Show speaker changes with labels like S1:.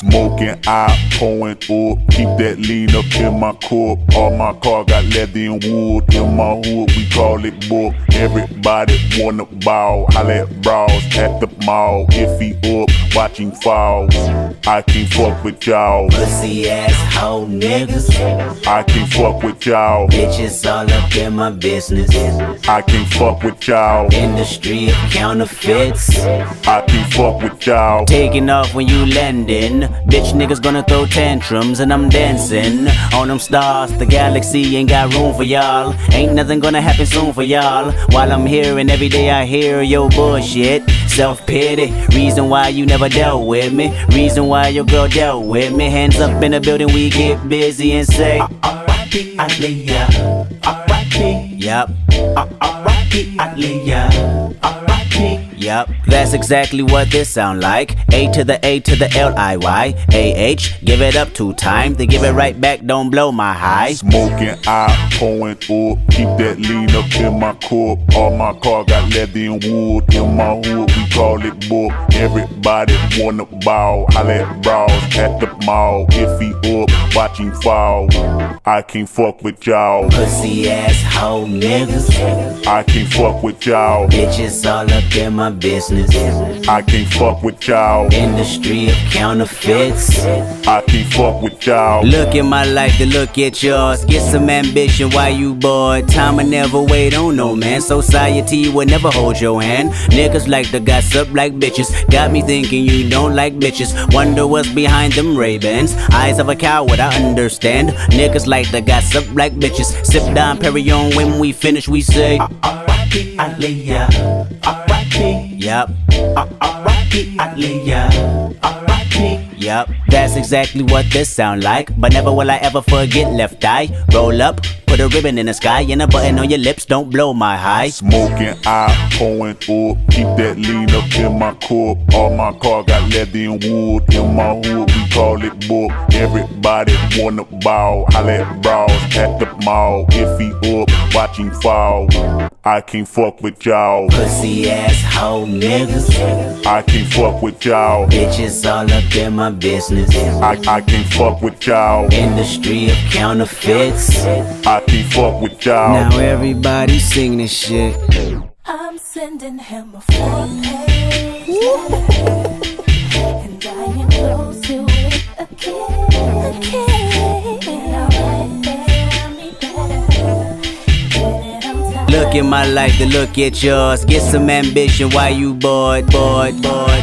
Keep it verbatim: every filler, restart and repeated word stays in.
S1: Smoking out, pouring up, keep that lean up in my cup. All my car got leather and wood. In my hood, we call it book. Everybody wanna ball. I let brawls at the mall. If he up, watch him fall. I can't fuck with y'all.
S2: Pussy ass hoe niggas.
S1: I can't fuck with y'all.
S2: Bitches all up in my business.
S1: I can't fuck with y'all.
S2: Industry of counterfeits.
S1: I can't fuck with y'all.
S2: Taking off when you landing. Bitch niggas gonna throw tantrums and I'm dancing on them stars. The galaxy ain't got room for y'all. Ain't nothing gonna happen soon for y'all. While I'm here and every day I hear your bullshit. Self-pity, reason why you never dealt with me. Reason why your girl dealt with me. Hands up in the building, we get busy and say R I P Aaliyah, R I P. Yup, R I P Aaliyah, R I P. Yup, that's exactly what this sound like. A to the A to the L I Y A H, give it up two times, then give it right back, don't blow my high.
S1: Smoking out, pouring up, keep that lean up in my cup. All my car got leather and wood. In my hood, we call it book. Everybody wanna ball. I let brawls at the mall. If he up, watch him fall. I can't fuck with y'all.
S2: Pussy ass hoe niggas.
S1: I can't fuck with y'all.
S2: Bitches all up in my business.
S1: I can't fuck with y'all.
S2: Industry of counterfeits.
S1: I can't fuck with y'all.
S2: Look at my life to look at yours. Get some ambition while you bored. Time will never wait on no man. Society will never hold your hand. Niggas like to gossip like bitches. Got me thinking you don't like bitches. Wonder what's behind them Ray-Bans. Eyes of a coward, I understand. Niggas like to gossip like bitches. Sip down Perrier when we finish, we say R I P Aaliyah, R I P. Yup, R I P Aaliyah, R I P. Yup, that's exactly what this sound like. But never will I ever forget left eye. Roll up, put a ribbon in the sky, and a button on your lips, don't blow my high.
S1: Smoking out, pouring up, keep that lean up in my cup. All my car got leather and wood. In my hood, we call it book. Everybody wanna ball. I let brawls at the mall. If he up, watch him fall. I can't fuck with y'all.
S2: Pussy ass hoe niggas.
S1: I can't fuck with y'all.
S2: Bitches all up in my business.
S1: I, I can't fuck with y'all.
S2: Industry of counterfeits.
S1: I can't fuck with y'all.
S2: Now everybody sing this shit.
S3: I'm sending him a four page letter, and I am close to it again, again. And I write there me better.
S2: Look at my life to look at yours. Get some ambition while you bored, bored, bored.